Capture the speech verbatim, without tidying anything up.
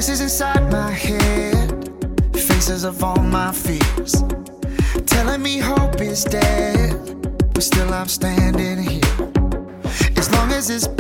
Voices inside my head, faces of all my fears, telling me hope is dead, but still I'm standing here. As long as this